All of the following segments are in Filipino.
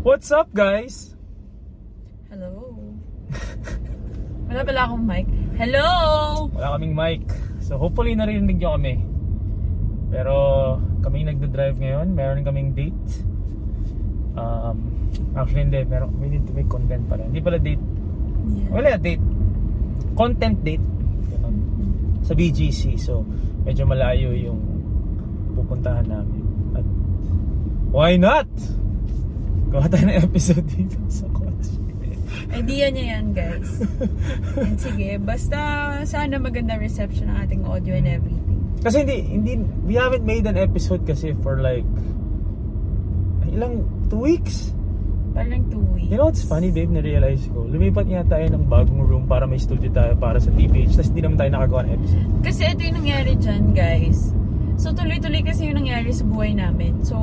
What's up, guys? Hello. Wala pala akong mic. Hello! Wala kaming mic. So hopefully narinig nyo kami. Pero kami nagda-drive ngayon. Meron kaming date. Actually hindi. We need to make content pala. Hindi pala date. Yeah. Wala date. Content date. Sa BGC. So medyo malayo yung pupuntahan namin. At why not? Gawa tayo ng episode dito sa kotse. Idea niya yan, guys. And sige, basta sana maganda reception ng ating audio and everything. Kasi hindi we haven't made an episode kasi for like ilang 2 weeks. Parang 2 weeks. You know what's funny, babe, na-realize ko? Lumipat nga tayo ng bagong room para may studio tayo para sa TPH. Tapos hindi naman tayo nakagawa ng episode. Kasi ito yung nangyari dyan, guys. So tuloy-tuloy kasi yung nangyari sa buhay namin. So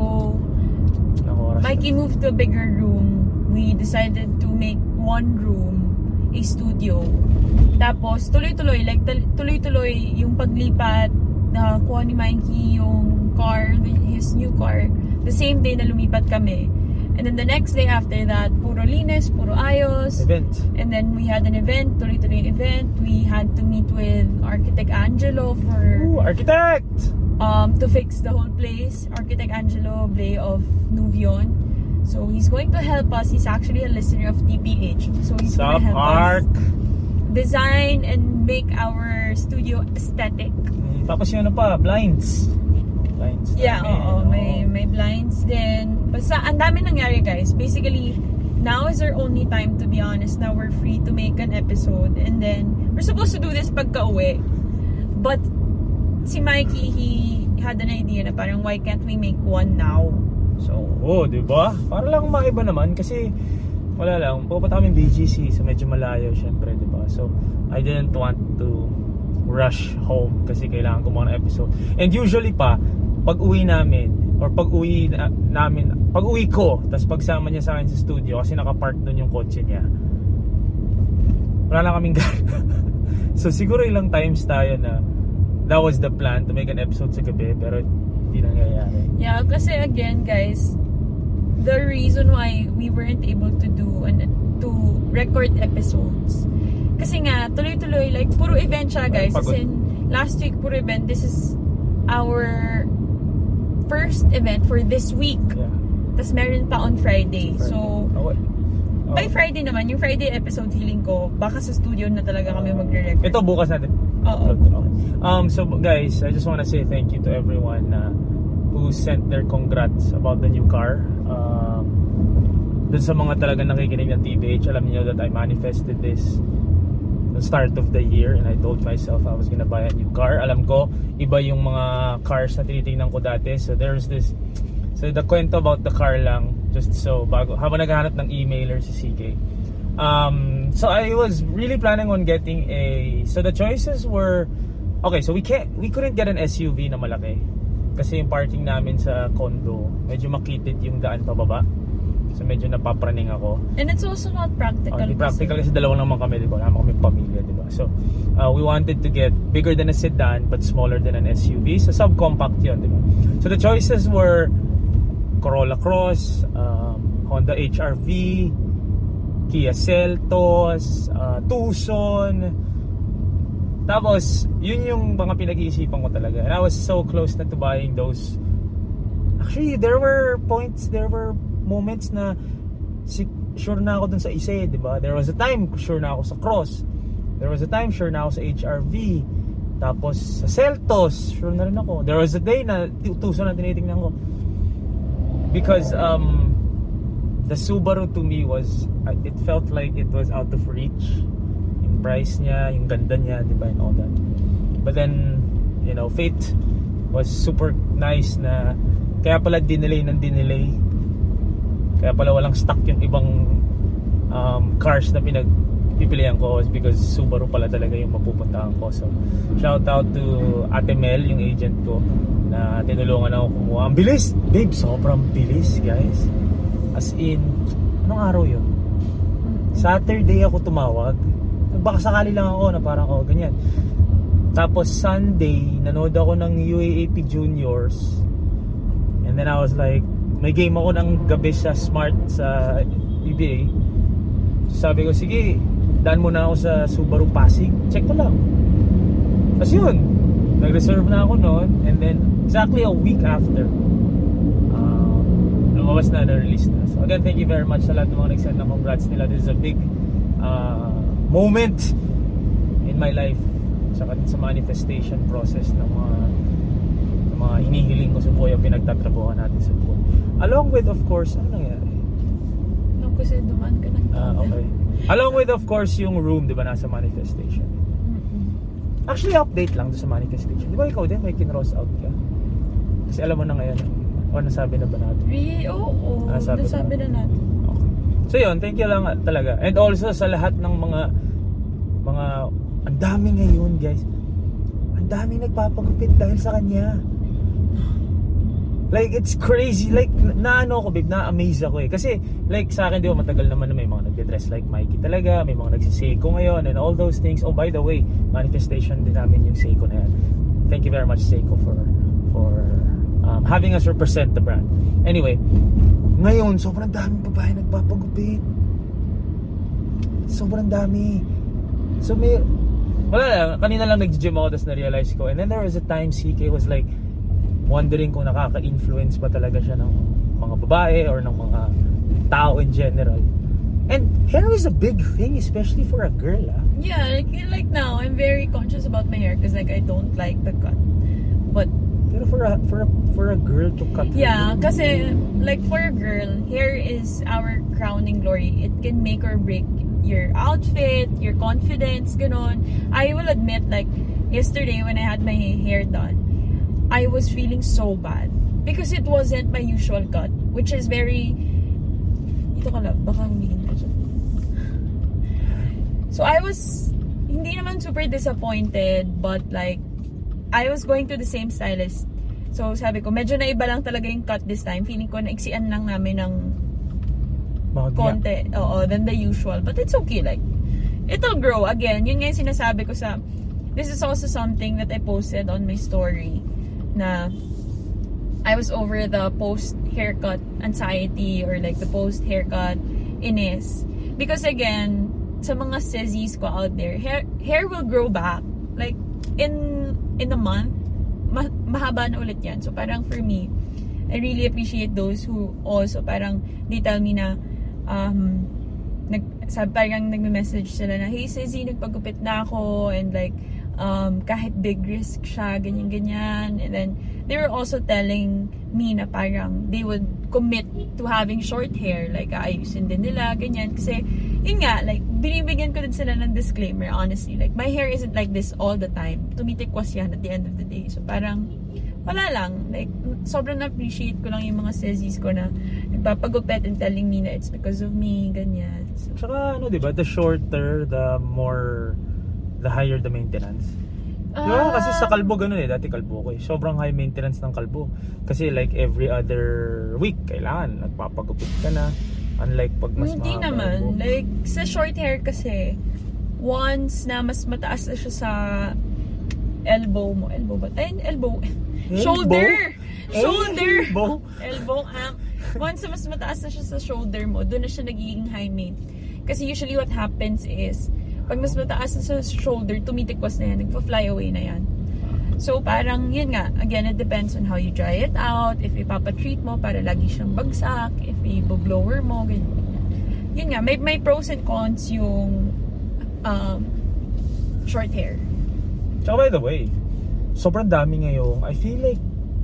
Mikey moved to a bigger room. We decided to make one room a studio. Tapos tuloy-tuloy, like tuloy-tuloy yung paglipat na kuha ni Mikey yung car, his new car, the same day na lumipat kami. And then the next day after that, puro linis, puro ayos. Event. And then we had an event, tuloy-tuloy event. We had to meet with Architect Angelo for... Ooh, architect! To fix the whole place. Architect Angelo Blay of Nuvion. So he's going to help us. He's actually a listener of TPH. So he's going to help us design and make our studio aesthetic. Tapos yung blinds. Yeah, may blinds din. Basta ang dami nangyari, guys. Basically, now is our only time, to be honest. Now we're free to make an episode. And then, we're supposed to do this pagka-uwi. But si Mikey, he had an idea na parang why can't we make one now? So, diba? Para lang maiba naman kasi wala lang, pupunta kami BGC so medyo malayo syempre, diba? So, I didn't want to rush home kasi kailangan ko mga episode. And usually pa, pag uwi namin or pag uwi ko, tapos pagsama niya sa akin sa studio kasi nakapark doon yung kotse niya. Wala na kaming gana. So, siguro ilang times tayo na that was the plan to make an episode sa gabi pero hindi nangyayari. Yeah, kasi again, guys, the reason why we weren't able to to record episodes kasi nga tuloy-tuloy, like puro event siya, guys. As in last week puro event. This is our first event for this week. Yeah. Tapos meron pa on Friday. So by Friday naman, yung Friday episode, feeling ko baka sa studio na talaga kami magre-record. Ito bukas natin. Oo. So guys, I just want to say thank you to everyone who sent their congrats about the new car. Dun sa mga talagang nakikinig ng TBH, alam niyo that I manifested this the start of the year and I told myself I was gonna buy a new car. Alam ko, iba yung mga cars na tinitingnan ko dati. So there's this, so the kwento about the car lang, just so bago, habang naghahanap ng emailer si CK. So I was really planning on getting so the choices were, okay, so we couldn't get an SUV na malaki kasi yung parking namin sa condo medyo makitid yung daan pababa, so medyo napapraning ako and it's also not practical. Hindi practical kasi dalawang naman kami, diba? Wala naman kami pamilya, diba? So we wanted to get bigger than a sedan but smaller than an SUV, so subcompact yun, diba? So the choices were Corolla Cross, Honda HR-V, Kia Seltos, Tucson. Tapos, yun yung mga pinag-iisipan ko talaga. And I was so close na to buying those. Actually, there were moments na sure na ako dun sa isa, diba? There was a time sure na ako sa Cross. There was a time sure na ako sa HR-V. Tapos, sa Seltos, sure na rin ako. There was a day na Tucson na tinitingnan ko. Because, the Subaru to me was, it felt like it was out of reach. Yung price niya, yung ganda niya, diba, and all that. But then, you know, fate was super nice na kaya pala dinelay. Kaya pala walang stock yung ibang cars na pinagpipilian ko was because Subaru pala talaga yung mapupuntahan ko. So, shout out to Ate Mel, yung agent ko, na tinulungan ako kumuha. Ang bilis! Babe, sobrang bilis, guys. As in, anong araw yun? Saturday ako tumawag. Baka sakali lang ako na parang, ganyan. Tapos Sunday, nanood ako ng UAAP Juniors. And then I was like, may game ako ng gabi sa Smart sa PBA. Sabi ko, sige, daan muna ako sa Subaru Pasig, check ko lang. Tapos yun, nag-reserve na ako noon, and then exactly a week after, lumabas na, na-release na. So again, thank you very much sa lahat ng mga nag-send ng congrats nila. This is a big moment in my life sa manifestation process ng mga hinihiling ko sa buhay ang pinagtatrabuhan natin sa buhay. Along with, of course, ano nangyari? Alam ko sa'yo, dumaan ka ng okay. Along with, of course, yung room, di ba, nasa manifestation. Actually, update lang doon sa manifestation. Di ba ikaw din, may kinross out ka? Kasi alam mo na ngayon, o nasabi na ba natin? Really? Oo. Nasabi na natin. Okay. So yun, thank you lang talaga. And also sa lahat ng mga ang dami ngayon, guys. Ang dami nagpapagupit dahil sa kanya. Like, it's crazy. Like, naano ko, babe, na-amaze ako eh. Kasi, like, sa akin, di ba, matagal naman na may mga nagde-dress like Mikey talaga. May mga nagsiseko ngayon and all those things. Oh, by the way, manifestation din namin yung Seiko na yan. Thank you very much, Seiko, for having us represent the brand. Anyway, ngayon, sobrang daming babae nagpapagupit. Sobrang dami. So, wala lang. Kanina lang nag-gym ako, tapos na-realize ko. And then there was a time CK was like, wondering kung nakaka-influence pa talaga siya ng mga babae or ng mga tao in general. And hair is a big thing, especially for a girl. Yeah, like now, I'm very conscious about my hair because like I don't like the cut. But pero for a girl to cut. Yeah, kasi like for a girl, hair is our crowning glory. It can make or break your outfit, your confidence, ganon. I will admit, like yesterday when I had my hair done, I was feeling so bad because it wasn't my usual cut, which is very... Ito ka lang, baka humingin ka dyan. So I was hindi naman super disappointed, but like I was going to the same stylist. So sabi ko, medyo naiba lang talaga yung cut this time. Feeling ko naiksian lang namin ng konti than the usual. But it's okay, like it'll grow again. Yun nga yung sinasabi ko sa... This is also something that I posted on my story, na I was over the post-haircut anxiety or like the post-haircut inis. Because again, sa mga sissies ko out there, hair will grow back. Like, in a month, mahaba na ulit yan. So parang for me, I really appreciate those who also parang they tell me na parang nagme-message sila na, hey sissy, nagpagupit na ako, and like kahit big risk siya, ganyan-ganyan. And then, they were also telling me na parang they would commit to having short hair. Like, ayusin din nila, ganyan. Kasi, yun nga, like, binibigyan ko din sila ng disclaimer, honestly. Like, my hair isn't like this all the time. Tumitikwas yan at the end of the day. So, parang, wala lang. Like, sobrang na-appreciate ko lang yung mga sissies ko na nagpapagupit and telling me na it's because of me, ganyan. So, tsaka, ano, diba? The shorter, the higher the maintenance. Diba? Kasi sa kalbo ganun eh. Dati kalbo ko eh. Sobrang high maintenance ng kalbo. Kasi like every other week, kailangan nagpapagupit ka na. Unlike pag mas hindi naman. Kalbo. Like sa short hair kasi, once na mas mataas na siya sa elbow mo. Elbow ba? Ay, elbow. Shoulder! Shoulder! Elbow. Once na mas mataas na siya sa shoulder mo, doon na siya nagiging high main. Kasi usually what happens is, pag mas mataas na sa shoulder, tumitikwas na yan, nagpa-fly away na yan. So parang yun nga, again, it depends on how you dry it out, if ipapatreat mo para lagi siyang bagsak, if i-blower mo, ganyan. Yun nga, may pros and cons yung short hair. Tsaka by the way, sobrang dami ngayong, I feel like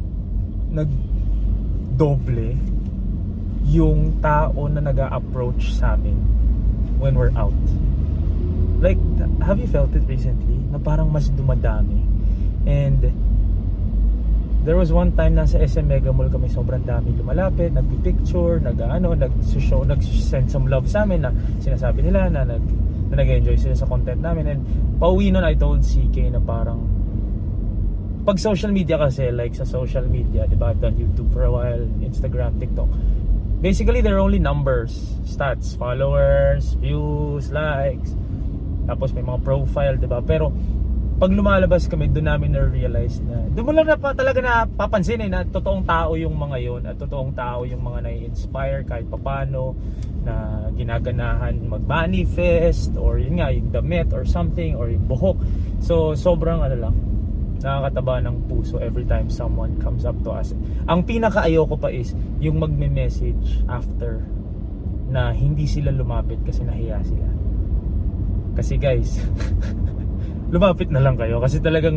nag-doble yung tao na nag-a-approach sa amin when we're out. Like, have you felt it recently? Na parang mas dumadami. And there was one time nasa SM Mega Mall kami, sobrang dami lumalapit, nagpipicture, nag-show, nag-send some love sa amin na sinasabi nila na nag-enjoy sila sa content namin. And pauwi nun, I told CK na parang pag social media kasi, like sa social media, diba, I've done YouTube for a while, Instagram, TikTok. Basically, they're only numbers, stats, followers, views, likes. Tapos may mga profile, diba? Pero pag lumalabas kami, doon namin na-realize na, doon mo lang talaga napapansin na totoong tao yung mga yon at totoong tao yung mga nai-inspire kahit papano, na ginaganahan mag-manifest, or yun nga, yung damit or something, or yung buhok. So, sobrang nakakataba ng puso every time someone comes up to us. Ang pinaka-ayoko pa is yung magme-message after na hindi sila lumapit kasi nahiya sila. Kasi guys, lumapit na lang kayo kasi talagang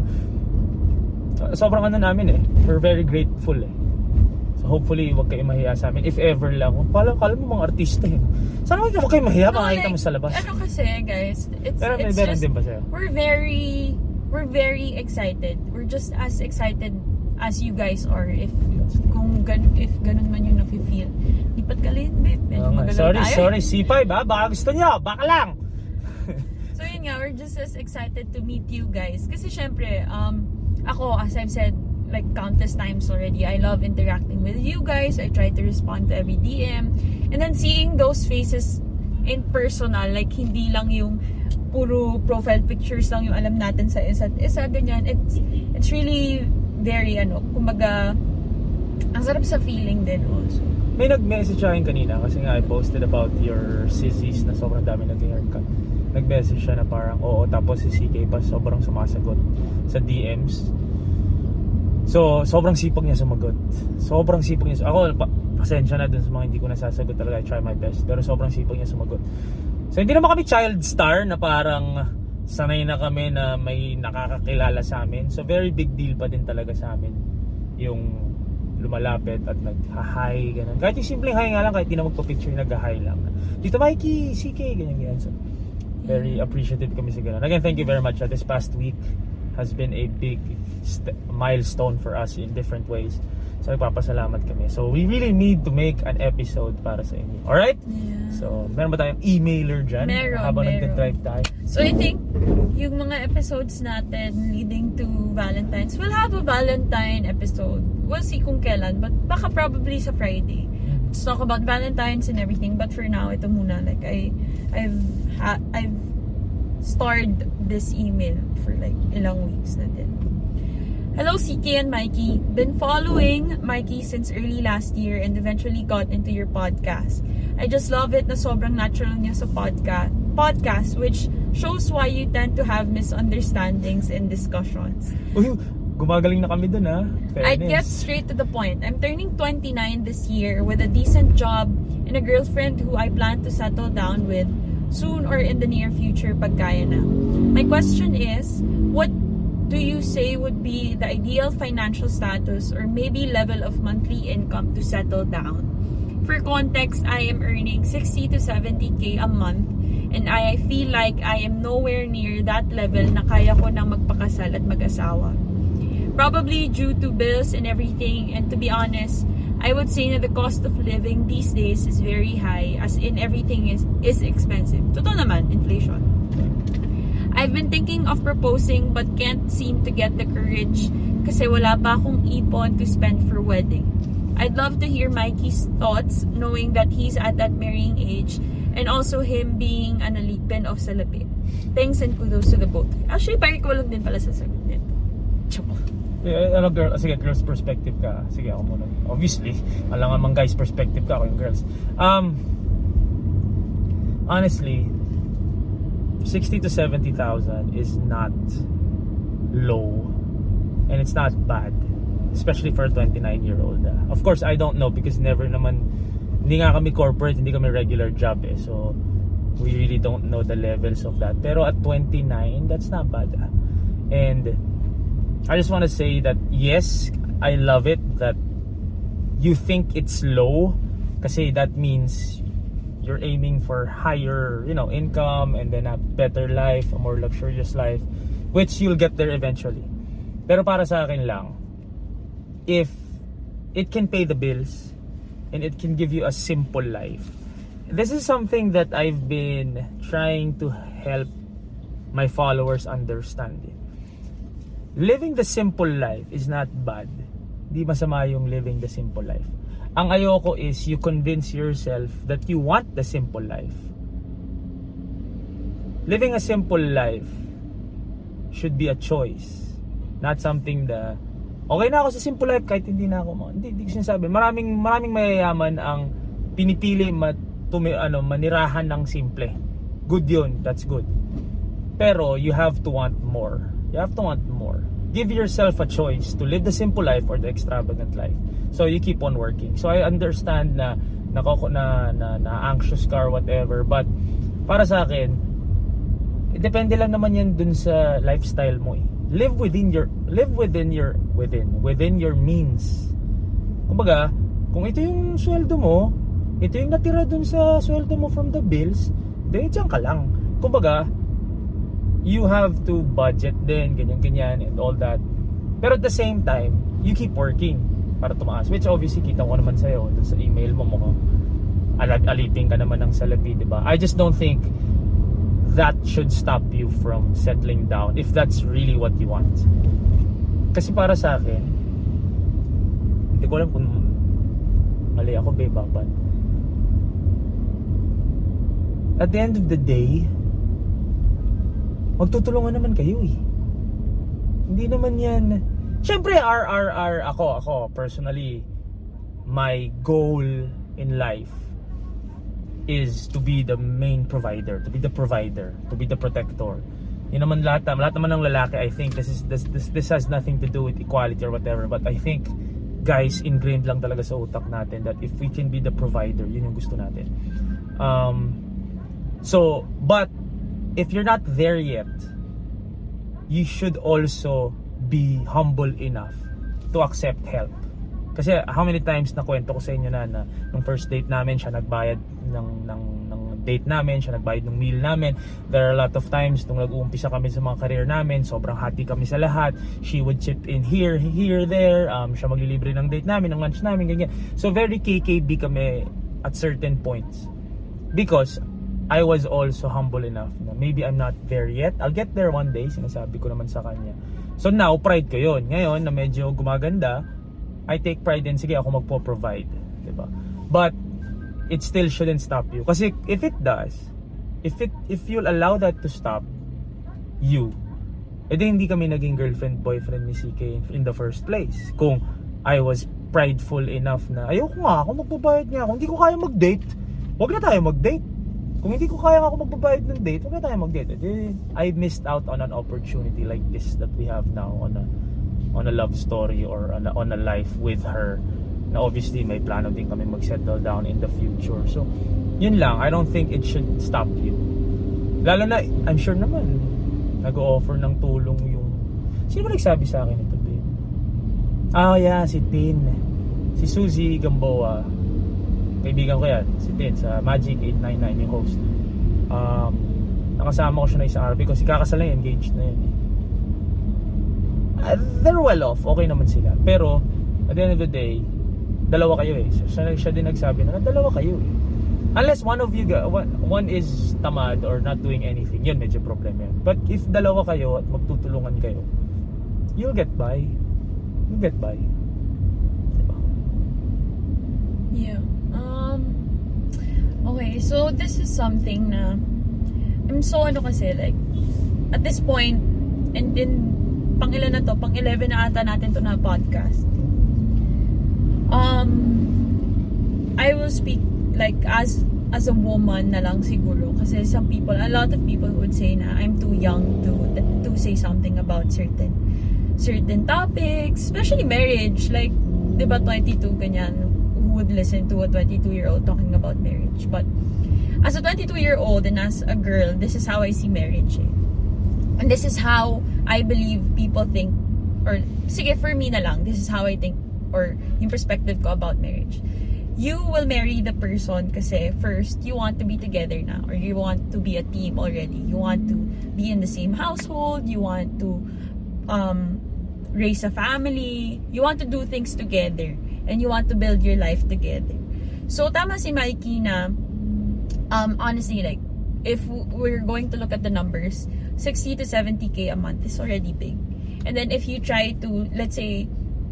sobrang namin we're very grateful so hopefully wag kayo mahiya sa amin if ever lang. Kala mo mga artista sana wag kayo mahiya makakita mo sa labas. Kasi guys, it's just din ba sa'yo? we're very excited. We're just as excited as you guys are if ganun man yung nafe-feel. Lipat ka rin, babe. Medyo magalaw tayo. Sorry C5 baka gusto nyo, baka lang. So yun nga, we're just as excited to meet you guys. Kasi syempre, ako, as I've said like countless times already, I love interacting with you guys. I try to respond to every DM. And then seeing those faces in personal, like hindi lang yung puro profile pictures lang yung alam natin sa isa't isa, ganyan. It's really very, kumbaga, ang sarap sa feeling din also. May nag-message akin kanina kasi nga I posted about your sissies na sobrang dami nag-haircut. Nag-message siya na parang oo, tapos si CK pa sobrang sumasagot sa DMs. So, sobrang sipag niya sumagot. Ako, pasensya na dun sa mga hindi ko nasasagot talaga. I try my best. Pero sobrang sipag niya sumagot. So, hindi naman kami child star na parang sanay na kami na may nakakakilala sa amin. So, very big deal pa din talaga sa amin yung lumalapit at nag-hi, ganun. Kahit yung simpleng hi nga lang, kahit di na magpa-picture, nag-hi lang. Dito Mikey, CK, ganyan. So, very appreciative kami sa ganun. Again, thank you very much. This past week has been a big milestone for us in different ways. So, nagpapasalamat kami. So, we really need to make an episode para sa inyo. Alright? Yeah. So, meron ba tayong emailer dyan? Habang nag-drive tayo. So, I think, yung mga episodes natin leading to Valentine's, we'll have a Valentine episode. We'll see kung kailan, but baka probably sa Friday. Let's talk about Valentine's and everything. But for now, ito muna. Like, I've starred this email for like ilang weeks na din. Hello CK and Mikey. Been following Mikey since early last year and eventually got into your podcast. I just love it na sobrang natural niya sa podcast, which shows why you tend to have misunderstandings in discussions. Uy, gumagaling na kami dun I get straight to the point. I'm turning 29 this year with a decent job and a girlfriend who I plan to settle down with soon or in the near future pag kaya na. My question is, what do you say would be the ideal financial status or maybe level of monthly income to settle down? For context, I am earning 60 to 70k a month and I feel like I am nowhere near that level na kaya ko nang magpakasal at mag-asawa. Probably due to bills and everything, and to be honest, I would say that the cost of living these days is very high, as in everything is expensive. Totoo naman, inflation. I've been thinking of proposing but can't seem to get the courage kasi wala pa akong ipon to spend for wedding. I'd love to hear Mikey's thoughts knowing that he's at that marrying age and also him being an alipin of salapi. Thanks and kudos to the both. Actually, parang ko lang din pala sa sagot nito. Sige, girls perspective ka. Sige, ako muna. Obviously, alam nga guys perspective ka, ako yung girls. Honestly, 60 to 70,000 is not low and it's not bad, especially for a 29-year-old. Of course, I don't know because hindi nga kami corporate, hindi kami regular job so we really don't know the levels of that. Pero at 29, that's not bad. And I just want to say that yes, I love it that you think it's low kasi that means you're aiming for higher, income and then a better life, a more luxurious life, which you'll get there eventually. Pero para sa akin lang, if it can pay the bills and it can give you a simple life, this is something that I've been trying to help my followers understand. Living the simple life is not bad. Di masama yung living the simple life. Ang ayoko is you convince yourself that you want the simple life. Living a simple life should be a choice. Not something na, okay na ako sa simple life kahit hindi na ako. Hindi ko sinasabi. Maraming mayayaman ang pinipili manirahan ng simple. Good yun. That's good. Pero you have to want more. You have to want more. Give yourself a choice to live the simple life or the extravagant life. So you keep on working. So I understand na anxious ka or whatever, but para sa akin, depende lang naman yan dun sa lifestyle mo eh. Live within your means. Kumbaga, kung ito yung sweldo mo, ito yung natira dun sa sweldo mo from the bills, then diyan ka lang. Kumbaga, you have to budget din, ganyan and all that. Pero at the same time, you keep working para tumaas. Which obviously, kita ko naman sa'yo dun sa email mo alipin ka naman ng salapi, diba? I just don't think that should stop you from settling down if that's really what you want. Kasi para sa akin, hindi ko alam kung mali ako, babe, but at the end of the day, magtutulungan naman kayo eh. Hindi naman yan. Siyempre, ako personally, my goal in life is to be the main provider, to be the provider, to be the protector. Yun naman lahat naman ng lalaki, I think this has nothing to do with equality or whatever, but I think guys, ingrained lang talaga sa utak natin that if we can be the provider, yun yung gusto natin. But if you're not there yet, you should also be humble enough to accept help. Kasi how many times na kwento ko sa inyo na nung first date namin, siya nagbayad ng date namin, siya nagbayad ng meal namin. There are a lot of times nung nag-uumpisa kami sa mga career namin, sobrang happy kami sa lahat. She would chip in here, there. Siya maglilibre ng date namin, ng lunch namin, ganyan. So very KKB kami at certain points. Because I was also humble enough na maybe I'm not there yet. I'll get there one day, sinasabi ko naman sa kanya. So now, pride ko yun. Ngayon, na medyo gumaganda, I take pride in, sige, ako magpo-provide. Diba? But, it still shouldn't stop you. Kasi if it does, if you'll allow that to stop you, edi hindi kami naging girlfriend-boyfriend ni CK in the first place. Kung I was prideful enough na, ayoko nga, ako magbabayad niya. Kung hindi ko kaya mag-date, wag na tayo mag-date. Kung hindi ko kaya ako magbabayad ng date, wag na tayo mag-date. I missed out on an opportunity like this that we have now on a love story or on a life with her. Na obviously may plano din kami mag-settle down in the future. So, yun lang. I don't think it should stop you. Lalo na, I'm sure naman, nag-o-offer ng tulong yung... Sino ba nagsabi sa akin ito, babe? Yeah, si Tin. Si Suzy Gamboa. Kaibigan ko yan, si Tin, sa Magic 899 yung host. Nakasama ko siya na isang araw because kakasal na yun, engaged na yun. They're well off, okay naman sila. Pero, at the end of the day, dalawa kayo eh. Siya din nagsabi na dalawa kayo eh. Unless one of you, one is tamad or not doing anything, yun medyo problema yun. But if dalawa kayo at magtutulungan kayo, you'll get by. You'll get by. Diba? Yeah. Okay, so this is something na I'm so kasi like at this point and then pang-ilan na to, pang-11 na ata natin to na podcast. I will speak like as a woman na lang siguro kasi a lot of people would say na I'm too young to say something about certain topics, especially marriage, like 'di ba 22 ganyan, would listen to a 22-year-old talking about marriage. But as a 22-year-old and as a girl, this is how I see marriage. And this is how I believe people think, or sige, for me na lang, this is how I think, or yung perspective ko about marriage. You will marry the person kasi first, you want to be together na, or you want to be a team already. You want to be in the same household, you want to raise a family, you want to do things together, and you want to build your life together. So, tama si Mikey na, honestly, like, if we're going to look at the numbers, 60 to 70k a month is already big. And then, if you try to, let's say,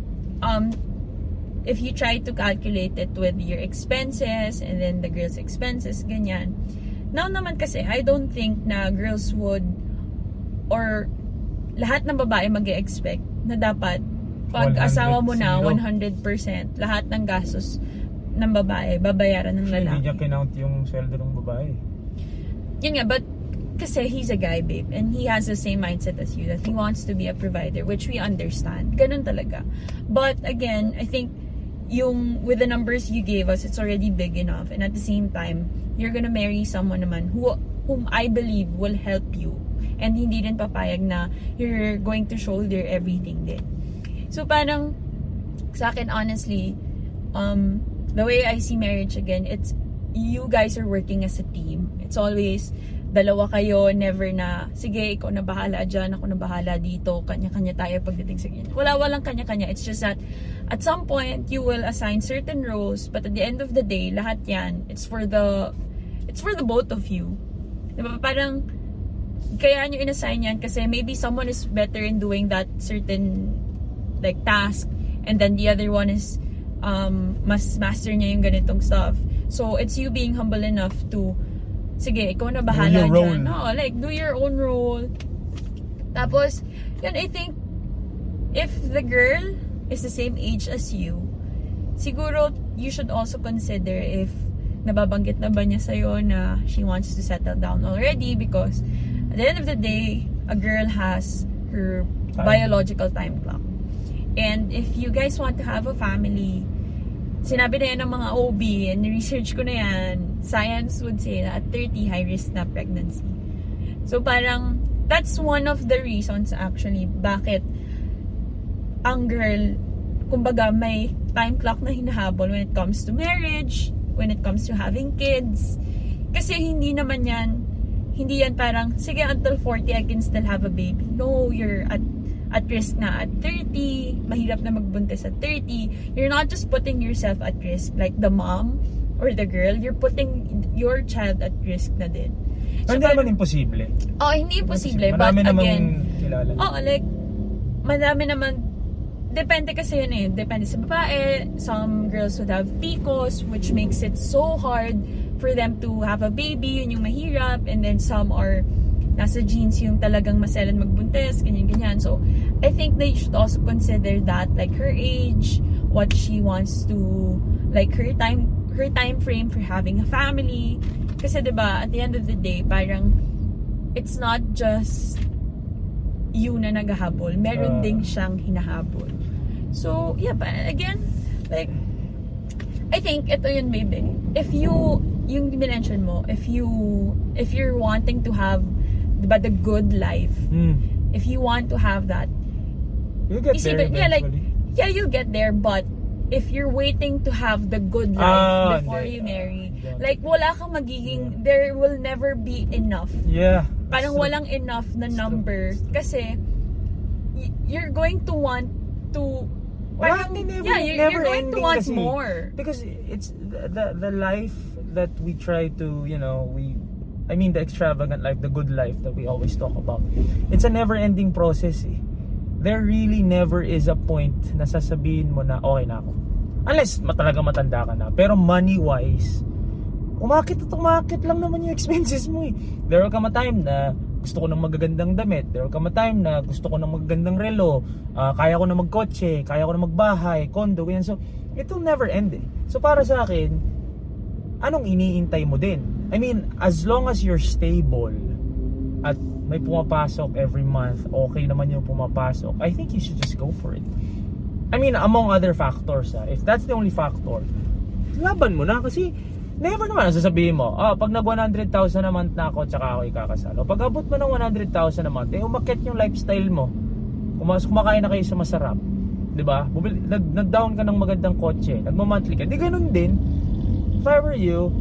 if you try to calculate it with your expenses, and then the girl's expenses, ganyan. Now naman kasi, I don't think na girls would, or lahat ng babae mag-expect na dapat pag asawa mo na 100%, lahat ng gastos ng babae babayaran ng lalaki. Hindi niya kinount yung sweldo ng babae. Yun nga, but kasi he's a guy, babe, and he has the same mindset as you, that he wants to be a provider, which we understand. Ganun talaga. But again, I think with the numbers you gave us, it's already big enough, and at the same time, you're gonna marry someone naman whom I believe will help you, and hindi rin papayag na you're going to shoulder everything din. So parang sa akin, honestly, the way I see marriage again, it's you guys are working as a team. It's always dalawa kayo, never na, sige, ikaw na bahala dyan, ako na bahala dito, kanya-kanya tayo pagdating sa ganyan. Walang kanya-kanya. It's just that, at some point, you will assign certain roles, but at the end of the day, lahat yan, it's for the both of you. Diba? Parang, kaya nyo inassign yan kasi maybe someone is better in doing that certain, like, task, and then the other one is, mas master niya yung ganitong stuff. So, it's you being humble enough to, sige, ikaw na bahala dyan. No, like, do your own role. Tapos, yun, I think, if the girl is the same age as you, siguro, you should also consider if nababanggit na ba niya sa'yo na she wants to settle down already, because at the end of the day, a girl has her biological time clock. And if you guys want to have a family, sinabi na yan ng mga OB, and research ko na yan, science would say na at 30, high risk na pregnancy. So parang, that's one of the reasons actually, bakit ang girl, kumbaga may time clock na hinahabol when it comes to marriage, when it comes to having kids. Kasi hindi yan parang, sige, until 40, I can still have a baby. No, you're at risk na at 30, mahirap na magbuntis at 30. You're not just putting yourself at risk, like the mom or the girl, you're putting your child at risk na din. So, hindi naman imposible. Oh, hindi imposible. But again, like, madami naman, depende kasi yun eh. Depende sa babae. Some girls would have PCOS, which makes it so hard for them to have a baby. Yun yung mahirap. And then some are nasa genes yung talagang maselan magbuntis, ganyan-ganyan. So, I think they should also consider that, like her age, what she wants to, like her time frame for having a family. Kasi diba, at the end of the day, parang, it's not just you na naghahabol. Meron ding siyang hinahabol. So, yeah, but again, like, I think, ito yun, baby. If you, yung minention mo, if you're wanting to have, diba, the good life, if you want to have that, you'll get there eventually. You'll get there, but if you're waiting to have the good life before you marry, like, wala kang magiging, there will never be enough. Yeah. Parang walang enough na number. Kasi, you're going to want to, you're going to want more. Because it's the life that we try to, the extravagant life, the good life that we always talk about. It's a never-ending process eh. There really never is a point na sasabihin mo na okay na ako. Unless talaga matanda ka na. Pero money-wise, umakit lang naman yung expenses mo eh. There will come a time na gusto ko ng magagandang damit. There will come a time na gusto ko ng magagandang relo. Kaya ko na magkotse, kaya ko na magbahay, condo, ganyan. So, it will never end eh. So, para sa akin, anong iniintay mo din? I mean, as long as you're stable at may pumapasok every month, okay naman yung pumapasok, I think you should just go for it. I mean, among other factors, if that's the only factor, laban mo na kasi never naman sasabihin mo, pag nag 100,000 a month na ako, tsaka ako ikakasal. O pag abot mo ng 100,000 a month, umakit yung lifestyle mo. Kumakain na kayo sa masarap. Diba? Nag-down ka ng magandang kotse, nagmamonthly ka. Di ganun din. If I were you,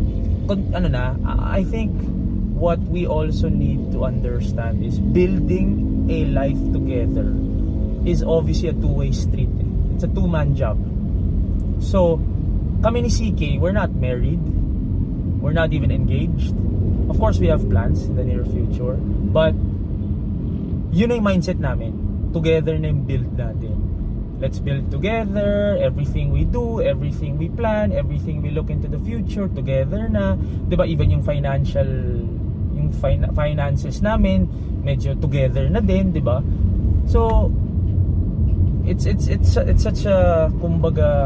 I think what we also need to understand is building a life together is obviously a two-way street. It's a two-man job. So, kami ni CK, we're not married. We're not even engaged. Of course, we have plans in the near future. But, yun yung mindset namin. Together na yung build natin. Let's build together. Everything we do, everything we plan, everything we look into the future, together na. Diba, even yung financial, yung yung finances namin medyo together na din, di ba? So it's such a, kumbaga,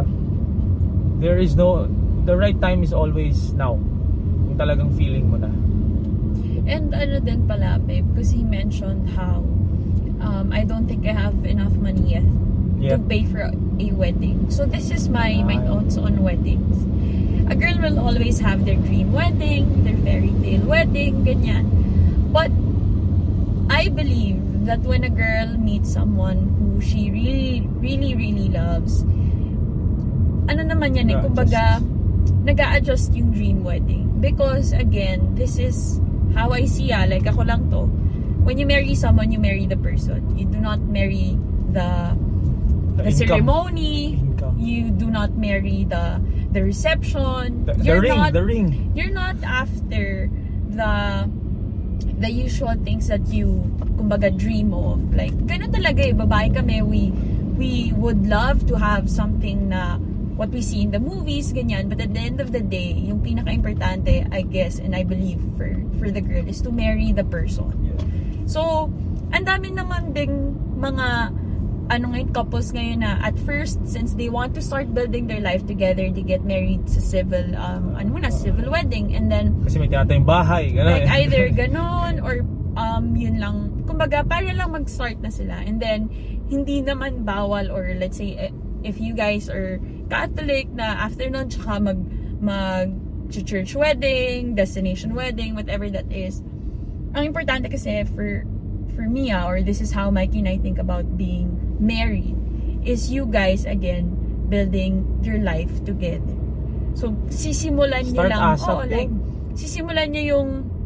the right time is always now. Kung talagang feeling mo na. And ano din pala, babe, because he mentioned how I don't think I have enough money yet to pay for a wedding. So this is my thoughts on weddings. A girl will always have their dream wedding, their fairy tale wedding, ganyan. But I believe that when a girl meets someone who she really, really, really loves, ano naman yan kumbaga, nag-a-adjust yung dream wedding. Because again, this is how I see, like ako lang to. When you marry someone, you marry the person. You do not marry the ceremony. You do not marry the reception. The ring. You're not after the usual things that you, kumbaga, dream of. Like, ganun talaga babae kami, we would love to have something na what we see in the movies, ganyan. But at the end of the day, yung pinaka-importante, I guess, and I believe for the girl is to marry the person. Yeah. So, ang dami naman ding mga couples ngayon na at first, since they want to start building their life together, they get married sa civil wedding, and then kasi may tinatayong bahay, gano'n. Like either ganon or yun lang, kumbaga para lang mag-start na sila, and then hindi naman bawal, or let's say if you guys are Catholic na after nun tsaka mag church wedding, destination wedding, whatever that is. Ang importante kasi for me, or this is how Mikey and I think about being married, is you guys again building your life together. So sisimulan niyo lang, sisimulan niyo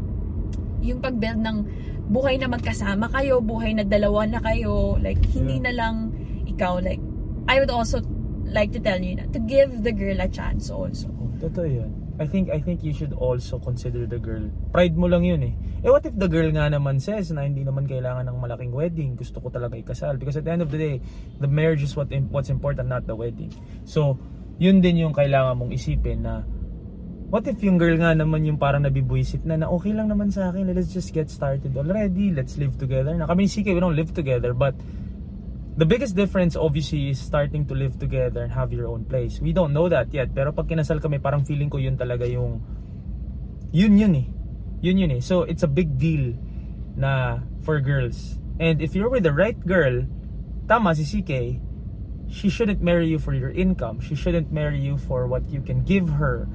yung pag-build ng buhay na magkasama kayo, buhay na dalawa na kayo, like hindi na lang ikaw, like I would also like to tell you na to give the girl a chance also. Totoo yun. I think you should also consider the girl. Pride mo lang yun eh. What if the girl nga naman says na hindi naman kailangan ng malaking wedding, gusto ko talaga ikasal? Because at the end of the day, the marriage is what's important, not the wedding. So, yun din yung kailangan mong isipin na what if yung girl nga naman yung parang nabibwisit na okay lang naman sa akin, let's just get started already, let's live together. Na kami ni CK, we don't live together, but the biggest difference obviously is starting to live together and have your own place. We don't know that yet, pero pag kinasal kami, parang feeling ko yun talaga yung yun eh. So it's a big deal na for girls. And if you're with the right girl, tama si CK, she shouldn't marry you for your income. She shouldn't marry you for what you can give her.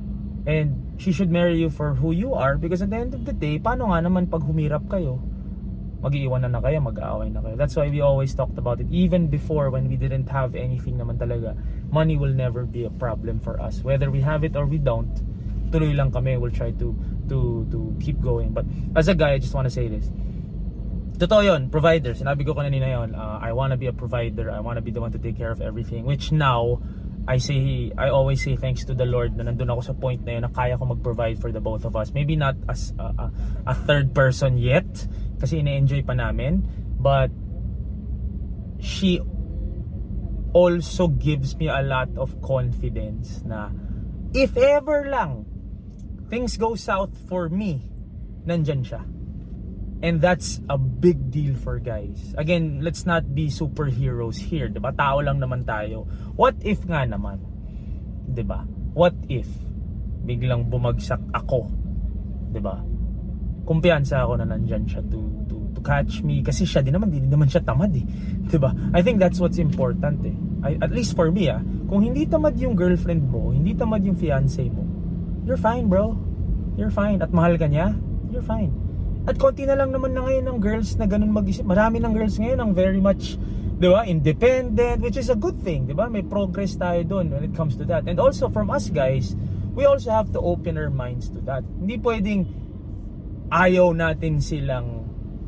And she should marry you for who you are, because at the end of the day, paano nga naman pag humirap kayo? Mag-iiwanan na kayo, mag-aaway na kayo. That's why we always talked about it. Even before, when we didn't have anything naman talaga, money will never be a problem for us. Whether we have it or we don't, tuloy lang kami. We'll try to keep going. But as a guy, I just want to say this. Totoo yun, provider. Sinabi ko kanina yun, I want to be a provider. I want to be the one to take care of everything. Which now, I always say thanks to the Lord na nandun ako sa point na yun na kaya ko mag-provide for the both of us. Maybe not as a third person yet, kasi ine-enjoy pa namin, but she also gives me a lot of confidence na if ever lang things go south for me, nandyan siya. And that's a big deal for guys. Again, let's not be superheroes here, diba? Tao lang naman tayo. What if nga naman, diba? What if biglang bumagsak ako, diba? Kumpiyansa ako na nandyan siya to catch me, kasi siya din naman siya tamad eh, diba? I think that's what's important eh. At least for me kung hindi tamad yung girlfriend mo, hindi tamad yung fiancé mo, you're fine, bro. You're fine. At mahal ka niya, you're fine. At konti na lang naman na ngayon ng girls na ganun mag-isip. Marami ng girls ngayon ang very much, diba, independent, which is a good thing, diba? May progress tayo doon when it comes to that. And also from us guys, we also have to open our minds to that. Hindi pwedeng ayaw natin silang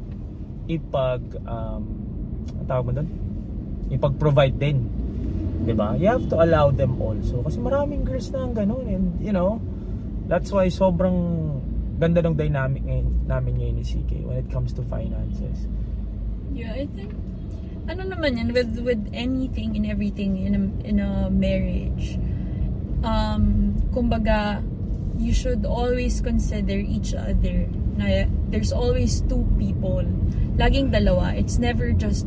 ipag-provide din, diba? You have to allow them also, kasi maraming girls na ang ganun, and you know, that's why sobrang ganda ng dynamic namin ngayon ni CK when it comes to finances. Yeah, I think ano naman yan with anything and everything in a marriage, kumbaga you should always consider each other na there's always two people. Laging dalawa. It's never just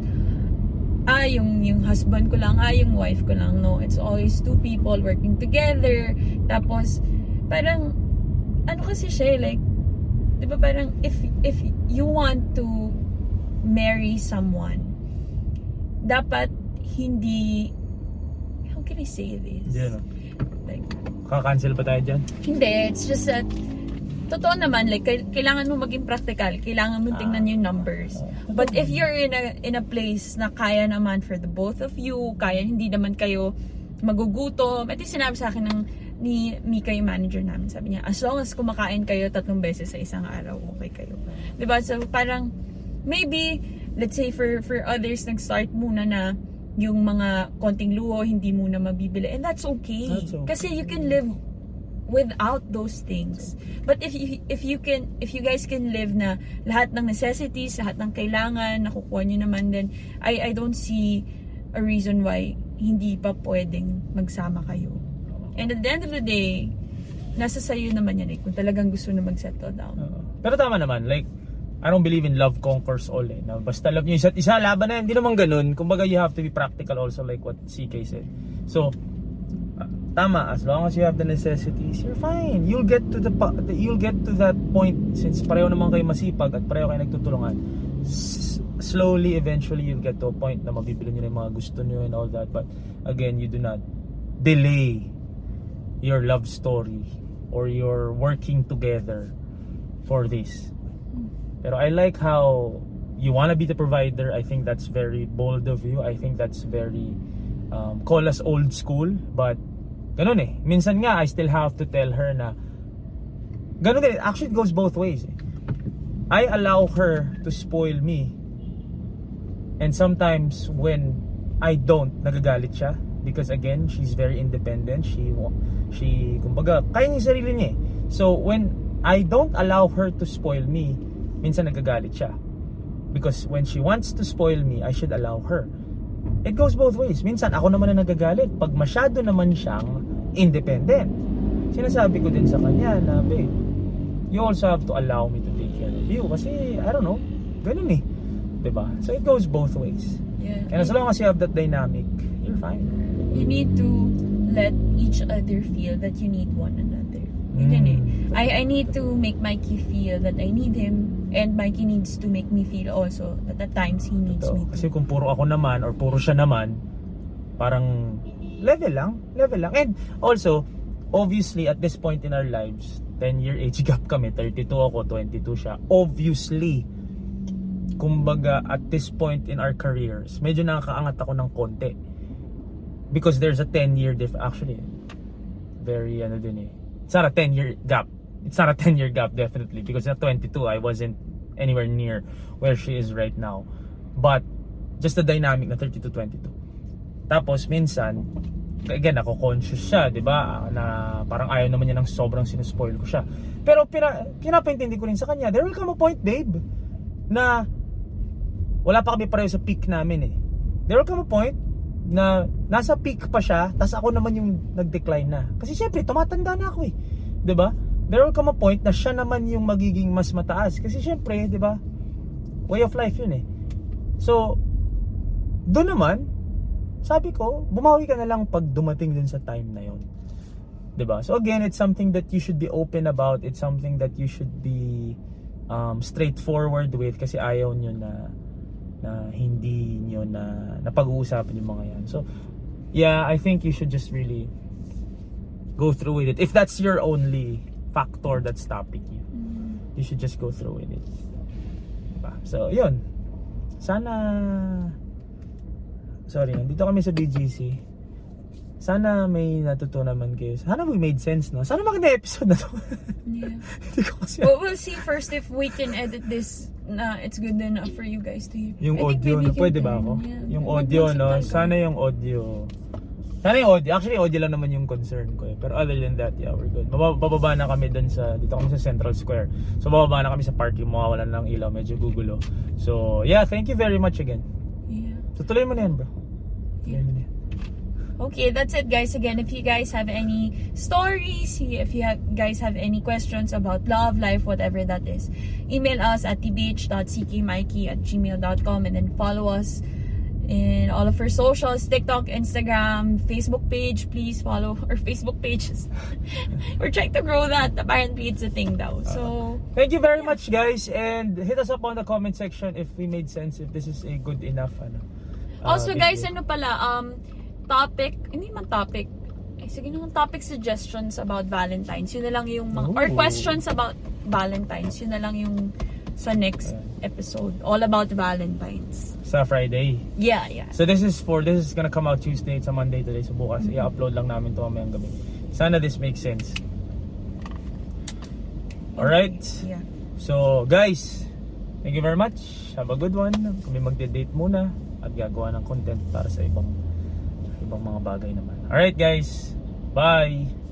yung husband ko lang, yung wife ko lang. No, it's always two people working together. Tapos parang ano kasi siya, like, di ba parang if you want to marry someone, dapat hindi, how can I say this? Yeah, no. Like, kaka-cancel pa tayo dyan? Hindi, it's just that totoo naman, like, kailangan mo maging practical, kailangan mo tingnan yung numbers. But if you're in a place na kaya naman for the both of you, kaya hindi naman kayo magugutom. Ito yung sinabi sa akin ni Mika, yung manager namin. Sabi niya, as long as kumakain kayo 3 beses sa isang araw, okay kayo. Diba? So parang, maybe, let's say for others, nag-start muna na yung mga konting luho, hindi muna mabibili. And that's okay. Kasi you can live without those things. But if you guys can live na lahat ng necessities, lahat ng kailangan, nakukuha nyo naman, then I don't see a reason why hindi pa pwedeng magsama kayo. And at the end of the day, nasa sayo naman yan kung talagang gusto na mag-settle down. Pero tama naman, like, I don't believe in love conquers all na basta love nyo isa't isa, laban na yan. Hindi naman ganun. Kumbaga, you have to be practical also, like what CK said. So, tama, as long as you have the necessities, you're fine. You'll get to that point, since pareho naman kayo masipag at pareho kayo nagtutulungan. Slowly, eventually, you'll get to a point na mabibili nyo na yung mga gusto nyo and all that. But again, you do not delay your love story or your working together for this. Pero I like how you wanna be the provider. I think that's very bold of you. I think that's very call us old school, but ganun minsan nga I still have to tell her na ganun din. Actually, it goes both ways. I allow her to spoil me, and sometimes when I don't, nagagalit siya because again, she's very independent. She kumbaga kaya niya yung sarili niya. So when I don't allow her to spoil me, minsan nagagalit siya. Because when she wants to spoil me, I should allow her. It goes both ways. Minsan ako naman na nagagalit pag masyado naman siyang independent. Sinasabi ko din sa kanya na, babe, you also have to allow me to take care of you. Kasi, I don't know, ganun diba? So it goes both ways. Yeah. And as long as you have that dynamic, you're fine. You need to let each other feel that you need one another. I need to make Mikey feel that I need him, and Mikey needs to make me feel also that at times he needs me. Kasi kung puro ako naman or puro siya naman, parang level lang. And also, obviously at this point in our lives, 10-year age gap kami, 32 ako, 22 siya. Obviously, kumbaga at this point in our careers, medyo nakakaangat ako ng konti. Because there's a 10-year actually, very it's not a 10-year gap. It's not a 10-year gap, definitely. Because at 22, I wasn't anywhere near where she is right now. But, just the dynamic na 32-22. Tapos, minsan, again, ako conscious siya, di ba? Na parang ayaw naman niya ng sobrang sinuspoil ko siya. Pero, pinapaintindi ko rin sa kanya, there will come a point, babe, na wala pa kami pareho sa peak namin There will come a point na nasa peak pa siya, tas ako naman yung nag-decline na. Kasi syempre, tumatanda na ako diba? There will come a point na siya naman yung magiging mas mataas. Kasi syempre, diba? Way of life yun So, doon naman, sabi ko, bumawi ka na lang pag dumating din sa time na yun. Diba? So again, it's something that you should be open about. It's something that you should be straightforward with, kasi ayaw nyo na hindi nyo na pag-uusapan yung mga yan. So, yeah, I think you should just really go through with it. If that's your only factor that's stopping you, you should just go through with it. Diba? So, yun. Sorry, nandito kami sa BGC. Sana may natutunan man kayo. Sana we made sense, no? Sana maganda episode na to. Yeah. Hindi ko kasi... We'll see first if we can edit this na it's good enough for you guys to hear. Yung audio, no? Pwede ba ako? Yeah. Yung audio, no? Sana yung audio. Actually, audio lang naman yung concern ko Pero other than that, yeah, we're good. Bababa na kami dito kami sa Central Square. So, bababa na kami sa park yung mawawalan ng ilaw. Medyo gugulo. So, yeah, thank you very much again. Yeah. So, tuloy mo na yan, bro. Yeah. Tuloy mo na yan. Okay, that's it, guys. Again, if you guys have any stories, if you guys have any questions about love, life, whatever that is, email us at tbh.ckmikey@gmail.com, and then follow us in all of our socials, TikTok, Instagram, Facebook page. Please follow our Facebook pages. We're trying to grow that. Apparently, it's a thing now. So, thank you very much, guys, and hit us up on the comment section if we made sense, if this is a good enough also, guys, topic, hindi man topic. Sige naman, topic suggestions about Valentine's. Yun na lang yung mga, or questions about Valentine's. Yun na lang yung sa next episode. All about Valentine's. Sa Friday. Yeah. So this is gonna come out Tuesday. It's a Monday today. So bukas, i-upload lang namin to mamayang gabi. Sana this makes sense. Alright? Yeah. So, guys, thank you very much. Have a good one. Kami magde-date muna at gagawa ng content para sa ibang mga bagay naman. Alright, guys. Bye!